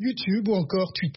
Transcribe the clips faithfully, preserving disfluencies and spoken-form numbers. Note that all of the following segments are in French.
YouTube ou encore Twitter.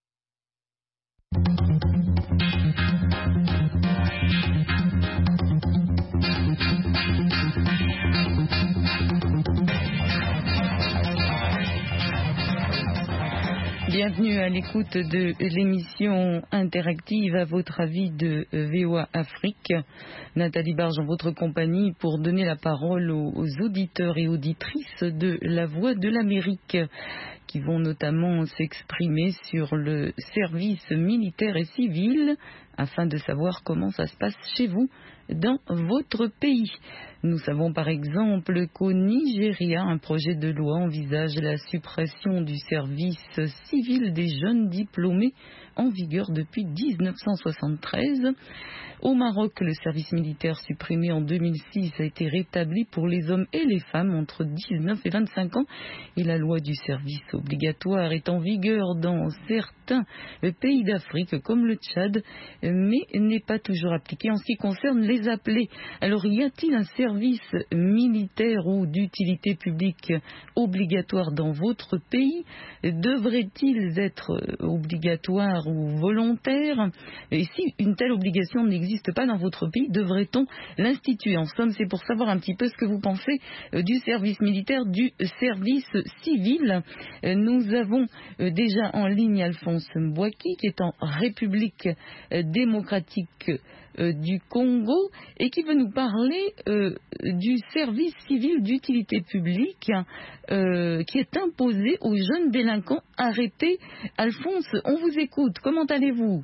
Bienvenue à l'écoute de l'émission interactive à votre avis de V O A Afrique. Nathalie Barge en votre compagnie pour donner la parole aux auditeurs et auditrices de La Voix de l'Amérique qui vont notamment s'exprimer sur le service militaire et civil afin de savoir comment ça se passe chez vous dans votre pays. Nous savons par exemple qu'au Nigeria, un projet de loi envisage la suppression du service civil des jeunes diplômés en vigueur depuis dix-neuf cent soixante-treize. Au Maroc, le service militaire supprimé en deux mille six a été rétabli pour les hommes et les femmes entre dix-neuf et vingt-cinq ans et la loi du service obligatoire est en vigueur dans certains pays d'Afrique comme le Tchad, mais n'est pas toujours appliquée en ce qui concerne les appelés. Alors y a-t-il un service militaire ou d'utilité publique obligatoire dans votre pays? Devrait-il être obligatoire ou volontaire? Et si une telle obligation n'existe pas dans votre pays, devrait-on l'instituer? En somme, c'est pour savoir un petit peu ce que vous pensez du service militaire, du service civil. Nous avons déjà en ligne Alphonse Mbouaki qui est en République démocratique du Congo et qui veut nous parler euh, du service civil d'utilité publique euh, qui est imposé aux jeunes délinquants arrêtés. Alphonse, on vous écoute. Comment allez-vous?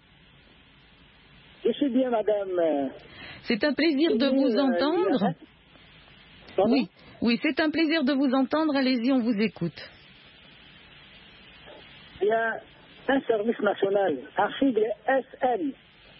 Je suis bien, madame. C'est un plaisir de vous euh, entendre. A... Oui, oui, c'est un plaisir de vous entendre. Allez-y, on vous écoute. Il y a un service national, un sigle S N,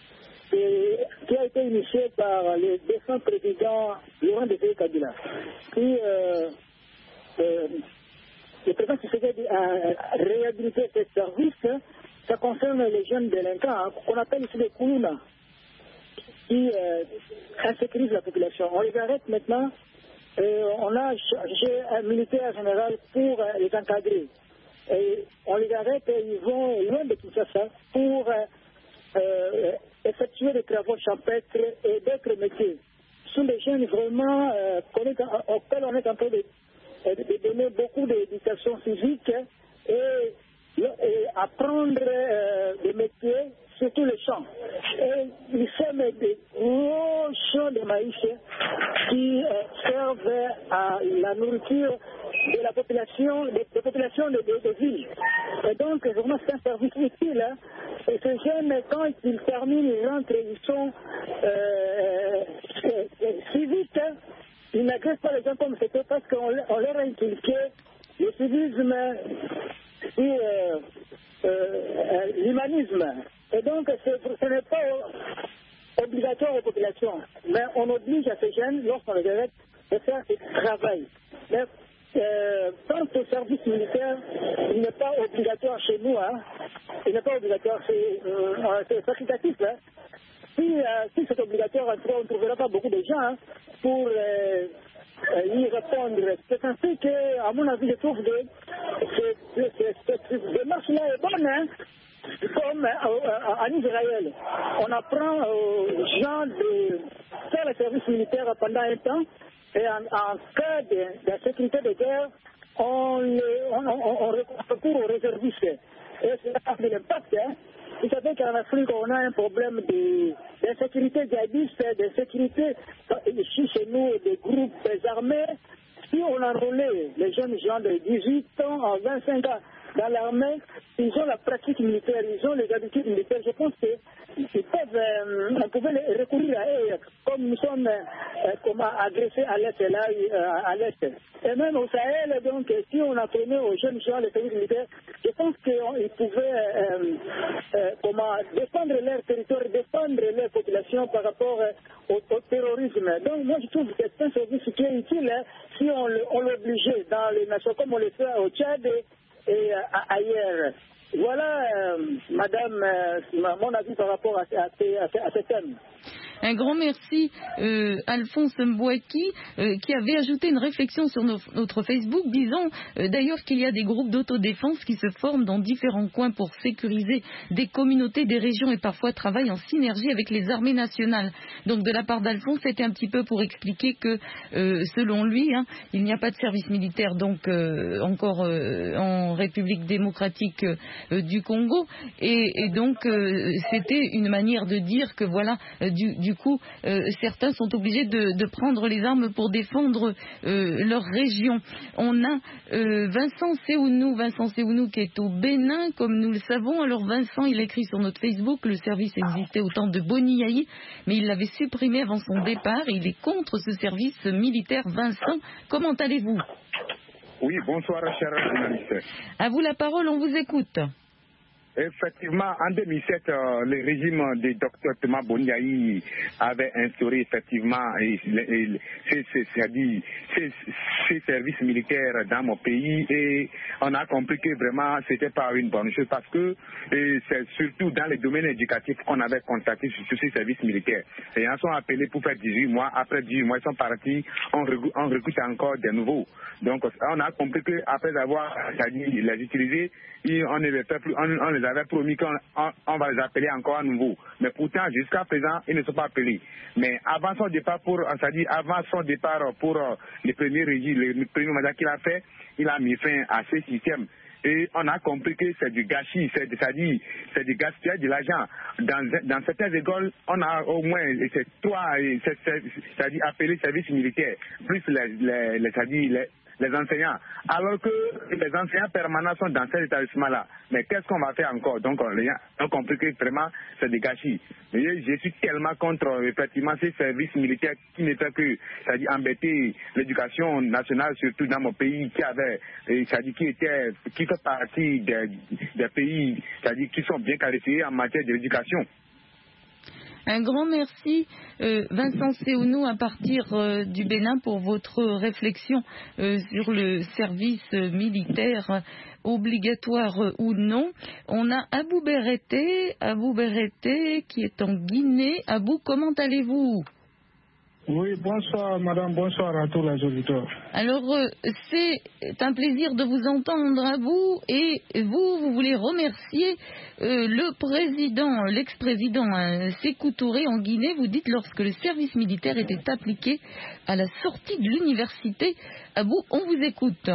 qui a été initié par le défunt président Laurent Désiré Kabila. Puis, euh, euh, le président Tshisekedi a réhabilité ce service. Ça concerne les jeunes délinquants, hein, qu'on appelle ici les Koulouna, qui euh, insécurisent la population. On les arrête maintenant. Et on a chargé un militaire général pour euh, les encadrer. Et on les arrête et ils vont loin de tout ça, ça pour euh, euh, effectuer des travaux champêtres et d'autres métiers. Ce sont des jeunes vraiment euh, auxquels on est en train de, de donner beaucoup d'éducation civique et, et apprendre euh, des métiers sur tous les champs. Et ils sèment des gros champs de maïs qui euh, servent à la nourriture de la population, des de populations de, de, de villes. Et donc, vraiment, c'est un service utile. Hein. Et ces jeunes, quand ils terminent, ils rentrent, ils sont euh, euh, civiques. Hein. Ils n'agressent pas les gens comme c'était parce qu'on on leur a inculqué le civisme et euh, euh, l'humanisme. Et donc, ce n'est pas obligatoire aux populations. Mais on oblige à ces jeunes, lorsqu'on les arrête, de faire ce travail. Mais, Euh, quant au service militaire, il n'est pas obligatoire chez nous. Hein. Il n'est pas obligatoire, c'est euh, facultatif. Hein. Si, euh, si c'est obligatoire, on ne trouvera pas beaucoup de gens hein, pour euh, euh, y répondre. C'est ainsi que, à mon avis, je trouve que cette démarche-là est bonne. Hein. Comme euh, en Israël, on apprend aux gens de faire le service militaire pendant un temps. Et en, en cas d'insécurité de, de guerre, on, on, on, on recourt aux réservistes. Et cela a fait l'impact. Hein. Vous savez qu'en Afrique, on a un problème d'insécurité djihadiste, d'insécurité ici chez nous, des groupes armés. Si on enrôlait les jeunes gens de dix-huit ans à vingt-cinq ans dans l'armée, ils ont la pratique militaire, ils ont les habitudes militaires. Je pense qu'ils peuvent, euh, on pouvait les recourir à eux, comme nous sommes euh, comme agressés à l'Est, là, euh, à l'Est. Et même au Sahel, donc, si on apprenait aux jeunes gens les services militaires, je pense qu'ils pouvaient euh, euh, comment, défendre leur territoire, défendre leur population par rapport euh, au, au terrorisme. Donc, moi, je trouve que c'est un service qui est utile hein, si on l'obligeait dans les nations, comme on le fait au Tchad et, et euh, ailleurs. Voilà, euh, madame, euh, mon avis par rapport à, à, à, à ce thème. Un grand merci, euh, Alphonse Mbouaki, euh, qui avait ajouté une réflexion sur nos, notre Facebook, disant euh, d'ailleurs qu'il y a des groupes d'autodéfense qui se forment dans différents coins pour sécuriser des communautés, des régions et parfois travaillent en synergie avec les armées nationales. Donc de la part d'Alphonse, c'était un petit peu pour expliquer que euh, selon lui, hein, il n'y a pas de service militaire donc euh, encore euh, en République démocratique euh, du Congo et, et donc euh, c'était une manière de dire que voilà, euh, du, du Du coup, euh, certains sont obligés de, de prendre les armes pour défendre euh, leur région. On a euh, Vincent Séounou, Vincent Séounou qui est au Bénin, comme nous le savons. Alors Vincent, il écrit sur notre Facebook, le service existait au temps de Boni Yayi, mais il l'avait supprimé avant son départ. Et il est contre ce service militaire. Vincent, comment allez-vous? Oui, bonsoir, cher journaliste. À vous la parole, on vous écoute. Effectivement, en deux mille sept, euh, le régime de docteur Thomas Boni Yayi avait instauré effectivement et, et, et, ces, ces, ces, ces, ces services militaires dans mon pays et on a compris que vraiment c'était pas une bonne chose parce que c'est surtout dans les domaines éducatifs qu'on avait contacté sur ces services militaires. Les gens sont appelés pour faire dix-huit mois, après dix-huit mois ils sont partis, on recrute, on recrute encore de nouveaux. Donc on a compris qu'après avoir les utilisés, on ne les fait plus, on, on les avait promis qu'on on, on va les appeler encore à nouveau. Mais pourtant, jusqu'à présent, ils ne sont pas appelés. Mais avant son départ, pour, c'est-à-dire avant son départ pour euh, les premiers régimes, les premiers mandats qu'il a fait, il a mis fin à ce système. Et on a compris que c'est du gâchis, c'est, c'est-à-dire c'est du gaspillage de l'argent. Dans, dans certaines écoles, on a au moins c'est trois, c'est, c'est, c'est-à-dire appelés services militaires, plus les, les, les, c'est-à-dire les les enseignants, alors que les enseignants permanents sont dans cet établissement-là. Mais qu'est-ce qu'on va faire encore? Donc, les gens ont compris que vraiment, c'est des gâchis. Mais je suis tellement contre, effectivement, ces services militaires qui ne fait que, c'est-à-dire embêter l'éducation nationale, surtout dans mon pays, qui avait, c'est-à-dire qui était, qui fait partie des, des pays, c'est-à-dire qui sont bien qualifiés en matière d'éducation. Un grand merci, euh, Vincent Séounou, à partir euh, du Bénin, pour votre réflexion euh, sur le service euh, militaire euh, obligatoire euh, ou non. On a Abou Berete, Abou Berete qui est en Guinée. Abou, comment allez-vous? Oui, bonsoir madame, bonsoir à tous les auditeurs. Alors, euh, c'est un plaisir de vous entendre à vous et vous, vous voulez remercier euh, le président, l'ex-président euh, Sékou Touré en Guinée. Vous dites lorsque le service militaire était appliqué à la sortie de l'université. Abou, on vous écoute.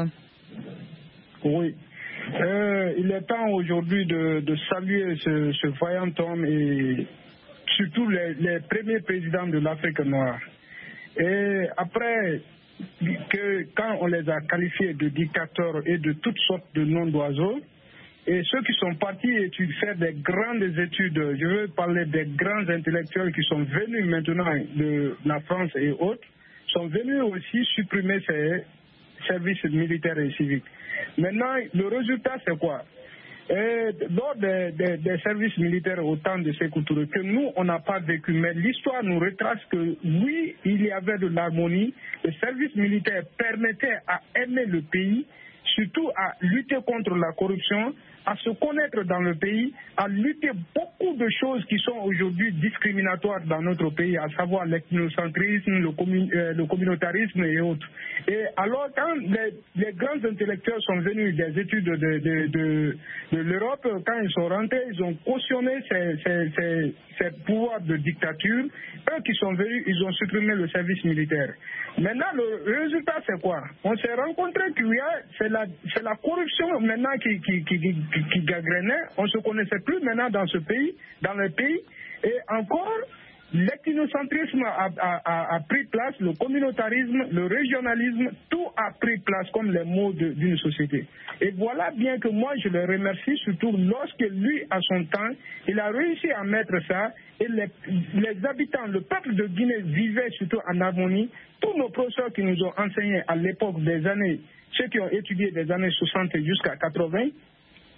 Oui, euh, il est temps aujourd'hui de, de saluer ce, ce vaillant homme et surtout les, les premiers présidents de l'Afrique noire. Et après que quand on les a qualifiés de dictateurs et de toutes sortes de noms d'oiseaux, et ceux qui sont partis faire des grandes études, je veux parler des grands intellectuels qui sont venus maintenant de la France et autres, sont venus aussi supprimer ces services militaires et civiques. Maintenant, le résultat c'est quoi? Et lors des, des, des services militaires au temps de Sékou Touré, que nous, on n'a pas vécu, mais l'histoire nous retrace que oui, il y avait de l'harmonie, le service militaire permettait à aimer le pays, surtout à lutter contre la corruption, à se connaître dans le pays, à lutter beaucoup de choses qui sont aujourd'hui discriminatoires dans notre pays, à savoir l'ethnocentrisme, le, commun, euh, le communautarisme et autres. Et alors, quand les, les grands intellectuels sont venus des études de, de, de, de l'Europe, quand ils sont rentrés, ils ont cautionné ces, ces, ces, ces pouvoirs de dictature. Eux qui sont venus, ils ont supprimé le service militaire. Maintenant, le résultat, c'est quoi? On s'est rencontré que c'est la, c'est la corruption maintenant qui, qui, qui, qui, qui gangrenait. On ne se connaissait plus maintenant dans ce pays, dans le pays. Et encore, l'ethnocentrisme a, a, a, a pris place, le communautarisme, le régionalisme, tout a pris place comme les mots d'une société. Et voilà bien que moi, je le remercie, surtout lorsque lui, à son temps, il a réussi à mettre ça, et les, les habitants, le peuple de Guinée vivait surtout en harmonie. Tous nos professeurs qui nous ont enseigné à l'époque des années, ceux qui ont étudié des années soixante jusqu'à quatre-vingts,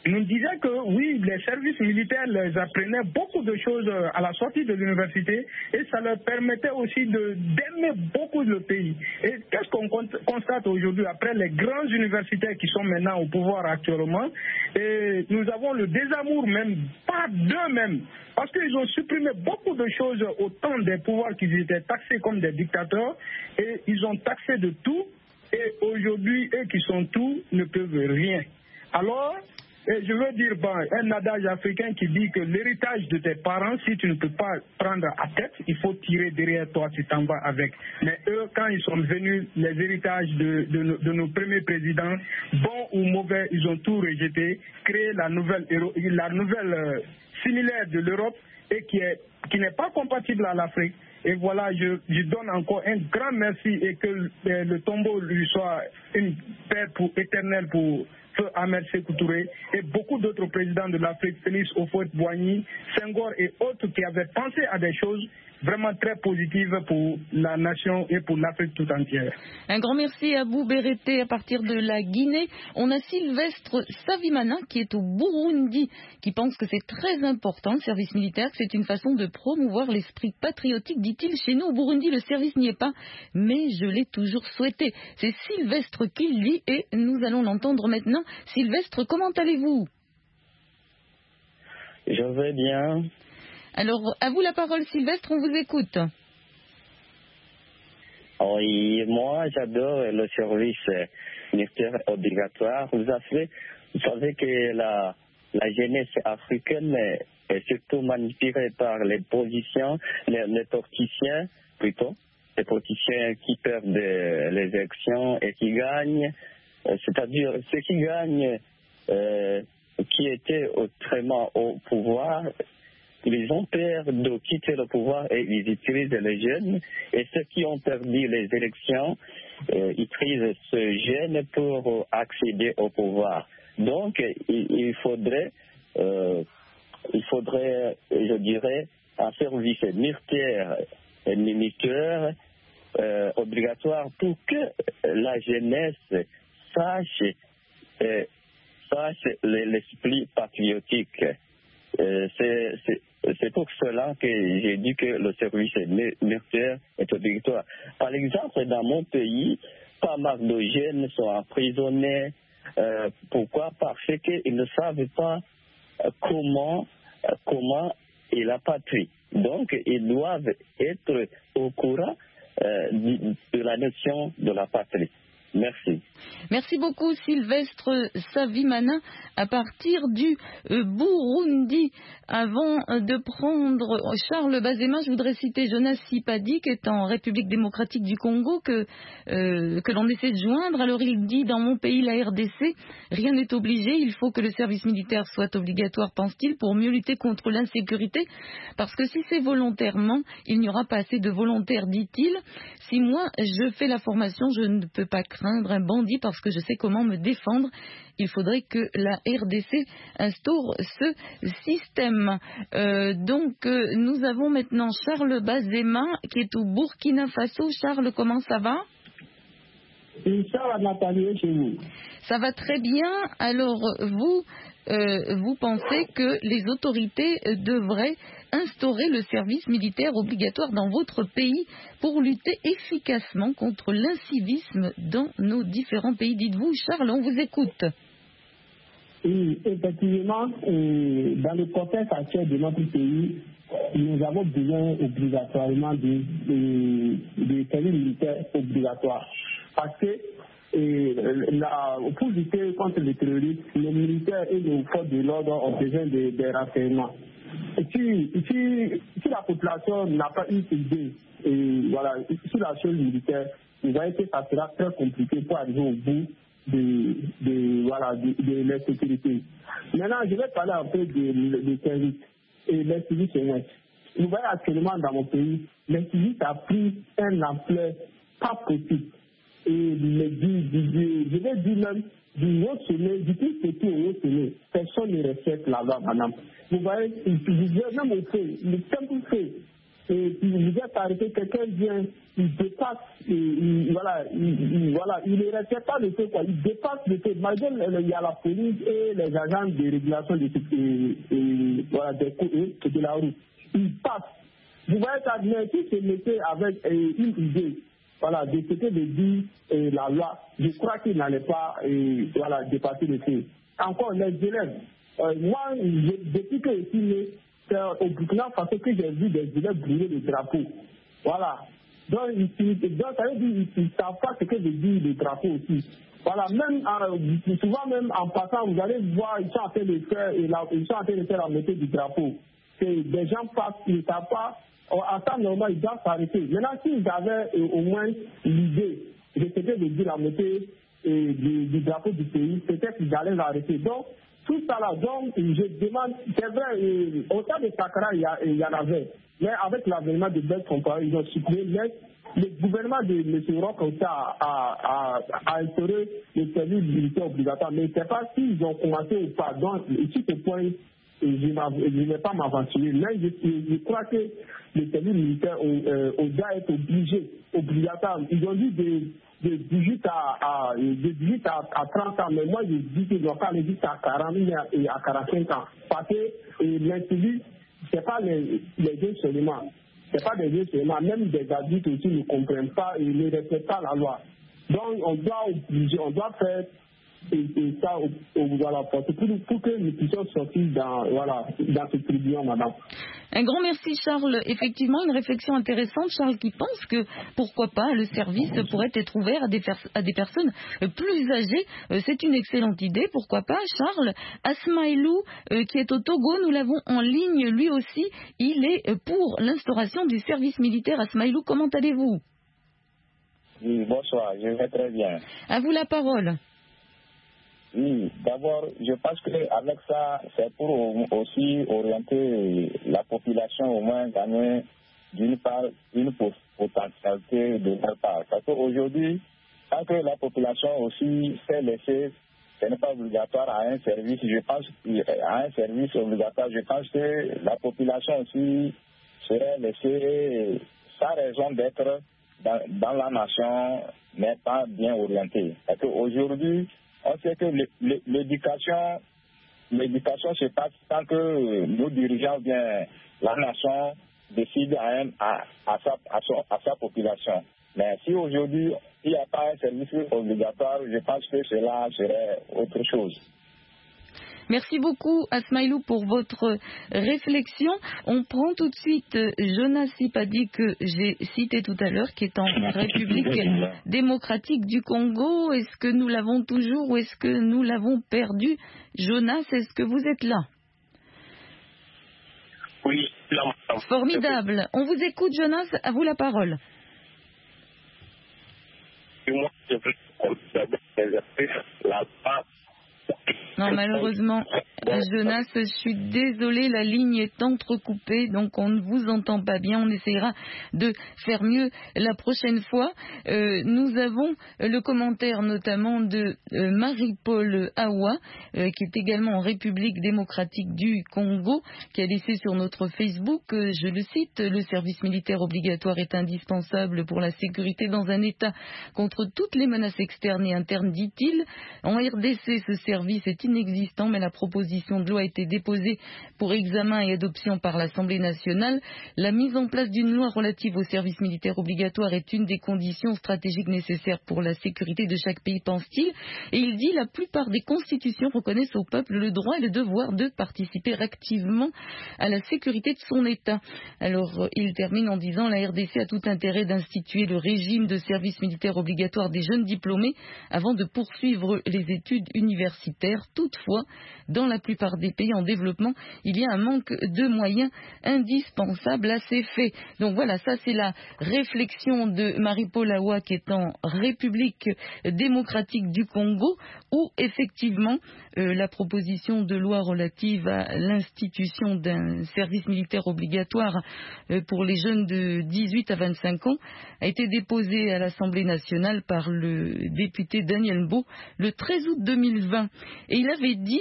nous disaient que oui, les services militaires les apprenaient beaucoup de choses à la sortie de l'université et ça leur permettait aussi de, d'aimer beaucoup le pays. Et qu'est-ce qu'on constate aujourd'hui après les grands universitaires qui sont maintenant au pouvoir actuellement? Et nous avons le désamour même, pas d'eux-mêmes, parce qu'ils ont supprimé beaucoup de choses au temps des pouvoirs qu'ils étaient taxés comme des dictateurs et ils ont taxé de tout et aujourd'hui, eux qui sont tout ne peuvent rien. Alors, et je veux dire, bon, un adage africain qui dit que l'héritage de tes parents, si tu ne peux pas prendre à tête, il faut tirer derrière toi, tu t'en vas avec. Mais eux, quand ils sont venus, les héritages de, de, nos, de nos premiers présidents, bons ou mauvais, ils ont tout rejeté, créé la nouvelle, la nouvelle euh, similaire de l'Europe et qui est, qui n'est pas compatible à l'Afrique. Et voilà, je, je donne encore un grand merci et que le, le tombeau lui soit une paix pour, éternelle pour Feu Ahmed Sékou Touré et beaucoup d'autres présidents de l'Afrique, Félix Houphouët-Boigny, Senghor et autres qui avaient pensé à des choses vraiment très positives pour la nation et pour l'Afrique tout entière. Un grand merci à Abou Bérété à partir de la Guinée. On a Sylvestre Savimana qui est au Burundi, qui pense que c'est très important le service militaire, que c'est une façon de promouvoir l'esprit patriotique, dit-il. Chez nous au Burundi, le service n'y est pas, mais je l'ai toujours souhaité. C'est Sylvestre qui le dit et nous allons l'entendre maintenant. Sylvestre, comment allez-vous? Je vais bien. Alors, à vous la parole, Sylvestre, on vous écoute. Oui, moi, j'adore le service militaire obligatoire. Vous savez, vous savez que la, la jeunesse africaine est surtout manipulée par les positions, les, les politiciens, plutôt, les politiciens qui perdent les élections et qui gagnent, c'est-à-dire ceux qui gagnent, euh, qui étaient autrement au pouvoir, ils ont peur de quitter le pouvoir et ils utilisent les jeunes. Et ceux qui ont perdu les élections, euh, ils utilisent ce jeune pour accéder au pouvoir. Donc, il, il faudrait, euh, il faudrait, je dirais, un service militaire, militaire euh, obligatoire pour que la jeunesse sache, euh, sache l'esprit patriotique. Euh, c'est, c'est, c'est pour cela que j'ai dit que le service militaire est obligatoire. Par exemple, dans mon pays, pas mal de jeunes sont emprisonnés. Euh, pourquoi? Parce qu'ils ne savent pas euh, comment, euh, comment est la patrie. Donc, ils doivent être au courant euh, de, de la notion de la patrie. Merci. Merci beaucoup Sylvestre Savimana à partir du euh, Burundi. Avant de prendre Charles Bazema, je voudrais citer Jonas Sipadi qui est en République démocratique du Congo que, euh, que l'on essaie de joindre. Alors il dit: dans mon pays, la R D C, rien n'est obligé, il faut que le service militaire soit obligatoire, pense-t-il, pour mieux lutter contre l'insécurité, parce que si c'est volontairement, il n'y aura pas assez de volontaires, dit-il. Si moi je fais la formation, je ne peux pas craindre un bandit parce que je sais comment me défendre. Il faudrait que la R D C instaure ce système. Euh, donc, euh, nous avons maintenant Charles Bazema qui est au Burkina Faso. Charles, comment ça va? Charles Nathalie, chez vous. Ça va très bien. Alors, vous, euh, vous pensez que les autorités devraient instaurer le service militaire obligatoire dans votre pays pour lutter efficacement contre l'incivisme dans nos différents pays. Dites-vous, Charles, on vous écoute. Oui, effectivement, euh, dans le contexte actuel de notre pays, nous avons besoin obligatoirement de, de, de services militaires obligatoires. Parce que euh, la, pour lutter contre le terrorisme, les militaires et les forces de l'ordre ont besoin de, de renseignements. Et si, si, si la population n'a pas une idée et voilà, sur la chose militaire, vous voyez que ça sera très compliqué pour arriver au bout de, de, voilà, de, de la sécurité. Maintenant, je vais parler un peu de, de services et les services honnêtes. Vous voyez actuellement dans mon pays, les services a pris un ampleur pas possible. Et les, du, du, je vais dire même du haut sommet, du plus petit au haut sommet, personne ne respecte là-bas, madame. Vous voyez, même au fait, le simple fait et il vous êtes arrêté, quelqu'un vient, il dépasse, et, il, voilà, il, il, voilà, il ne respecte pas le fait, quoi, il dépasse le fait, malgré il y a la police et les agents de régulation de, et, et, voilà, des et de la route, il passe. Vous voyez ça, mais si c'est mettait avec euh, une idée, voilà, de ce que dit euh, la loi, je crois qu'il n'allait pas euh, voilà, dépasser le fait. Encore, les élèves, euh, moi, je, depuis que je suis né, c'est au Burkina Faso que j'ai vu des élèves brûler le drapeau. Voilà. Donc, ils, ils, donc ça veut dire qu'ils ne savent pas ce que veut dire le drapeau aussi. Voilà, même euh, souvent même en passant, vous allez voir, ils sont en train de faire, et là, ils sont en train de faire la montée du drapeau. C'est, des gens passent, ils ne savent pas. En temps normal, ils doivent s'arrêter. Maintenant, s'ils avaient euh, au moins l'idée de ce que veut dire la montée euh, du, du drapeau du pays, peut-être qu'ils allaient l'arrêter. Donc, tout ça là, donc, je demande, c'est vrai, euh, au sein de Sakara, il y, a, il y en avait. Mais avec l'avènement de Blaise Compaoré, ils ont supprimé. Mais le gouvernement de M. Roch a, a, a, a instauré le service militaire obligatoire. Mais je ne sais pas s'ils ont commencé ou pas. Donc, sur ce point, je ne vais pas m'aventurer. Mais je, je crois que le service militaire euh, doit être obligé, obligatoire. Ils ont dit de, de dix-huit à, à, de dix-huit à, à trente ans, mais moi je dis qu'ils doivent pas aller jusqu'à quarante et à quarante-cinq ans. Parce que l'individu, ce n'est pas les, les jeunes seulement. Ce n'est pas des jeunes seulement. Même des adultes aussi ne comprennent pas et ne respectent pas la loi. Donc on doit obliger, on doit faire et, et ça au, au, voilà, pour, pour que nous puissions sortir dans, voilà, dans ce tribunal, madame. Un grand merci, Charles. Effectivement, une réflexion intéressante. Charles qui pense que, pourquoi pas, le service pourrait être ouvert à des, à des personnes plus âgées. C'est une excellente idée. Pourquoi pas, Charles? Asmaïlou, euh, qui est au Togo, nous l'avons en ligne. Lui aussi, il est pour l'instauration du service militaire. Asmaïlou, comment allez-vous? Oui, bonsoir. Je vais très bien. À vous la parole. Oui, d'abord, je pense qu'avec ça, c'est pour aussi orienter la population au moins gagner d'une part une potentialité de leur part. Parce qu'aujourd'hui, tant que la population aussi s'est laissée, ce n'est pas obligatoire à un service, je pense, à un service obligatoire, je pense que la population aussi serait laissée sans raison d'être dans, dans la nation, mais pas bien orientée. Parce qu'aujourd'hui, on sait que l'éducation, l'éducation se passe tant que nos dirigeants, bien la nation, décide à, à, à, sa, à, son, à sa population. Mais si aujourd'hui il n'y a pas un service obligatoire, je pense que cela serait autre chose. Merci beaucoup, Asmaïlou, pour votre réflexion. On prend tout de suite Jonas Sipadi, que j'ai cité tout à l'heure, qui est en République démocratique du Congo. Est-ce que nous l'avons toujours ou est-ce que nous l'avons perdu? Jonas, est-ce que vous êtes là? Oui, là. Formidable. On vous écoute, Jonas. À vous la parole. Moi, je veux la Non, malheureusement, Jonas, je suis désolée, la ligne est entrecoupée, donc on ne vous entend pas bien. On essaiera de faire mieux la prochaine fois. Euh, nous avons le commentaire notamment de euh, Marie-Paul Awa, euh, qui est également en République démocratique du Congo, qui a laissé sur notre Facebook, euh, je le cite, le service militaire obligatoire est indispensable pour la sécurité dans un État contre toutes les menaces externes et internes, dit-il. En R D C, ce service est inexistant, mais la proposition de loi a été déposée pour examen et adoption par l'Assemblée nationale. La mise en place d'une loi relative au service militaire obligatoire est une des conditions stratégiques nécessaires pour la sécurité de chaque pays, pense-t-il. Et il dit la plupart des constitutions reconnaissent au peuple le droit et le devoir de participer activement à la sécurité de son État. Alors, il termine en disant la R D C a tout intérêt d'instituer le régime de service militaire obligatoire des jeunes diplômés avant de poursuivre les études universitaires. Toutefois, dans la plupart des pays en développement, il y a un manque de moyens indispensables à ces faits. Donc voilà, ça c'est la réflexion de Marie-Paul Awa, qui est en République démocratique du Congo, où effectivement euh, la proposition de loi relative à l'institution d'un service militaire obligatoire euh, pour les jeunes de dix-huit à vingt-cinq ans a été déposée à l'Assemblée nationale par le député Daniel Mbo le treize août deux mille vingt. Et il avait dit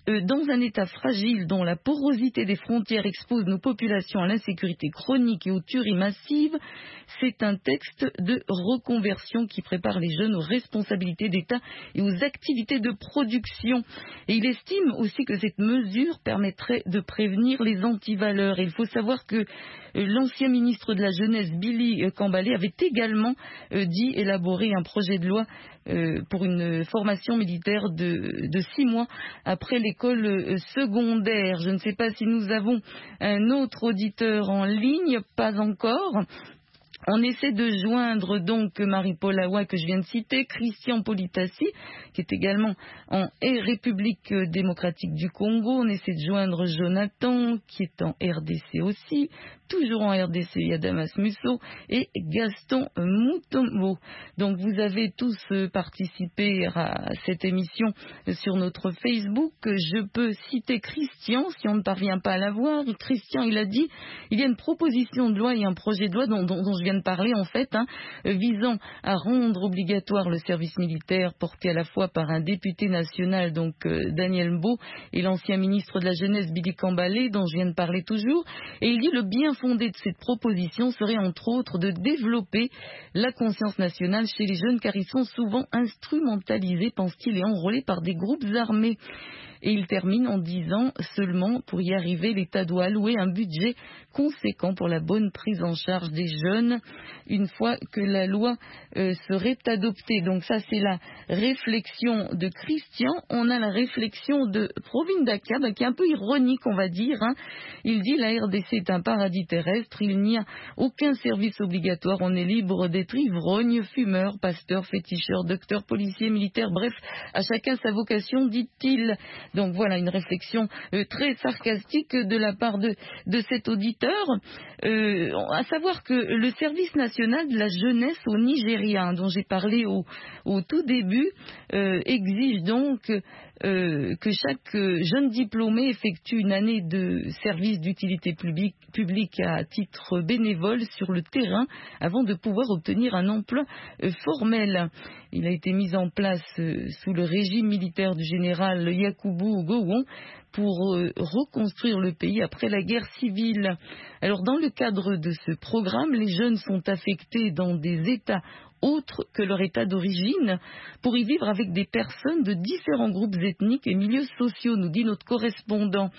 euh, dans un état fragile dont la porosité des frontières expose nos populations à l'insécurité chronique et aux tueries massives, c'est un texte de reconversion qui prépare les jeunes aux responsabilités d'État et aux activités de production. Et il estime aussi que cette mesure permettrait de prévenir les antivaleurs. Et il faut savoir que l'ancien ministre de la Jeunesse, Billy Kambalé, avait également euh, dit élaborer un projet de loi euh, pour une formation militaire de, de six mois après l'école euh, secondaire. Je ne sais pas si nous avons un autre auditeur en ligne, pas encore. On essaie de joindre donc Marie-Paul Awa que je viens de citer, Christian Politassi qui est également en République démocratique du Congo. On essaie de joindre Jonathan qui est en R D C aussi. Toujours en R D C, il y a Damas Musso et Gaston Mutombo. Donc vous avez tous participé à cette émission sur notre Facebook. Je peux citer Christian si on ne parvient pas à l'avoir. Christian, il a dit, il y a une proposition de loi et un projet de loi dont, dont, dont je viens de parler en fait, hein, visant à rendre obligatoire le service militaire porté à la fois par un député national, donc euh, Daniel Mbo, et l'ancien ministre de la Jeunesse, Billy Kambalé, dont je viens de parler toujours. Et il dit le bien fondé de cette proposition serait entre autres de développer la conscience nationale chez les jeunes car ils sont souvent instrumentalisés, pense-t-il, et enrôlés par des groupes armés. Et il termine en disant seulement pour y arriver, l'État doit allouer un budget conséquent pour la bonne prise en charge des jeunes une fois que la loi euh, serait adoptée. Donc ça c'est la réflexion de Christian. On a la réflexion de Provin Daka, bah, qui est un peu ironique on va dire. Hein. Il dit la R D C est un paradis terrestre, il n'y a aucun service obligatoire, on est libre d'être ivrogne, fumeur, pasteur, féticheur, docteur, policier, militaire, bref, à chacun sa vocation, dit-il. Donc voilà une réflexion euh, très sarcastique de la part de, de cet auditeur, euh, à savoir que le service national de la jeunesse au Nigeria, dont j'ai parlé au, au tout début, euh, exige donc euh, que chaque jeune diplômé effectue une année de service d'utilité publique, publique à titre bénévole sur le terrain avant de pouvoir obtenir un emploi euh, formel. Il a été mis en place euh, sous le régime militaire du général Yakubu Gowon pour euh, reconstruire le pays après la guerre civile. Alors dans le cadre de ce programme, les jeunes sont affectés dans des États autres que leur état d'origine pour y vivre avec des personnes de différents groupes ethniques et milieux sociaux, nous dit notre correspondant.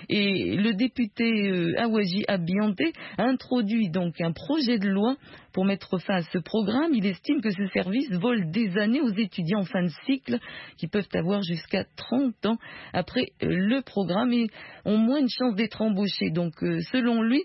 Et le député euh, Awaji Abiante a introduit donc un projet de loi pour mettre fin à ce programme. Il estime que ce service vole des années aux étudiants en fin de cycle qui peuvent avoir jusqu'à trente ans après euh, le programme et ont moins de chances d'être embauchés. Donc euh, selon lui,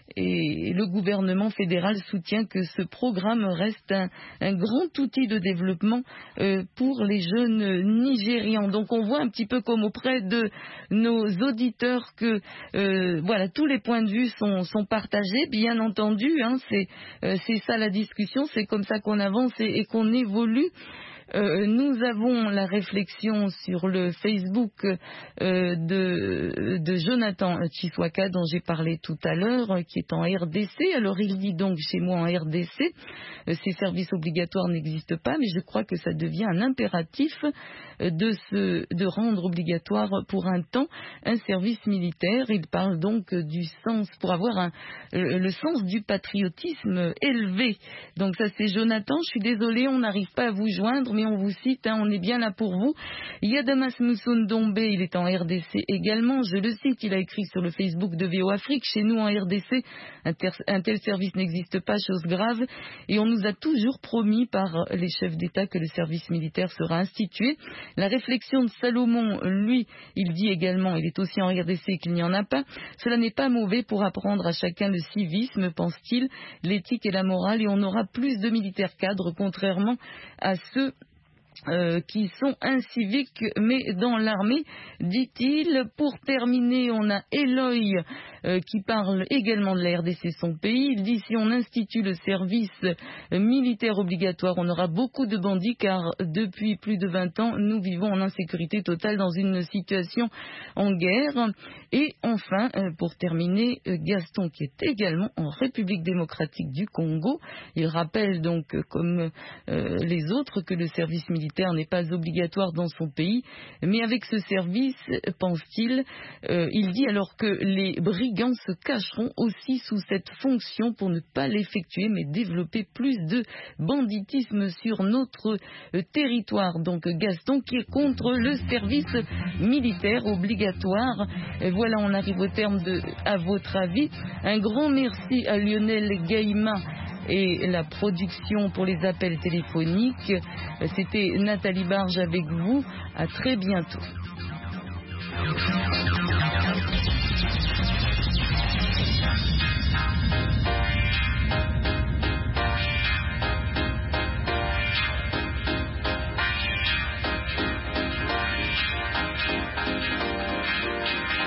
et le gouvernement fédéral soutient que ce programme reste un, un grand outil de développement euh, pour les jeunes Nigérians. Donc on voit un petit peu comme auprès de nos auditeurs que euh, voilà, tous les points de vue sont, sont partagés, bien entendu, hein, c'est, euh, c'est ça la discussion, c'est comme ça qu'on avance et, et qu'on évolue. Euh, nous avons la réflexion sur le Facebook euh, de, de Jonathan Chiswaka dont j'ai parlé tout à l'heure, qui est en R D C. Alors il dit donc chez moi en R D C, euh, ces services obligatoires n'existent pas, mais je crois que ça devient un impératif euh, de, se, de rendre obligatoire pour un temps un service militaire. Il parle donc du sens, pour avoir un, le, le sens du patriotisme élevé. Donc ça c'est Jonathan, je suis désolée, on n'arrive pas à vous joindre, mais on vous cite, hein, on est bien là pour vous. Il y a Damas Mussondombe, il est en R D C également, je le cite, il a écrit sur le Facebook de V O Afrique, chez nous en R D C, un, ter- un tel service n'existe pas, chose grave, et on nous a toujours promis par les chefs d'État que le service militaire sera institué. La réflexion de Salomon, lui, il dit également, il est aussi en R D C qu'il n'y en a pas, cela n'est pas mauvais pour apprendre à chacun le civisme, pense-t-il, l'éthique et la morale, et on aura plus de militaires cadres, contrairement à ceux Euh, qui sont inciviques mais dans l'armée, dit-il. Pour terminer, on a Eloy euh, qui parle également de la R D C, son pays. Il dit si on institue le service euh, militaire obligatoire, on aura beaucoup de bandits car depuis plus de vingt ans, nous vivons en insécurité totale dans une situation en guerre. Et enfin, euh, pour terminer, euh, Gaston qui est également en République démocratique du Congo. Il rappelle donc, euh, comme euh, les autres, que le service militaire n'est pas obligatoire dans son pays, mais avec ce service, pense-t-il, euh, il dit alors que les brigands se cacheront aussi sous cette fonction pour ne pas l'effectuer, mais développer plus de banditisme sur notre euh, territoire. Donc Gaston qui est contre le service militaire obligatoire. Et voilà, on arrive au terme de À votre avis. Un grand merci à Lionel Gaïma et la production pour les appels téléphoniques. C'était Nathalie Barge avec vous. À très bientôt.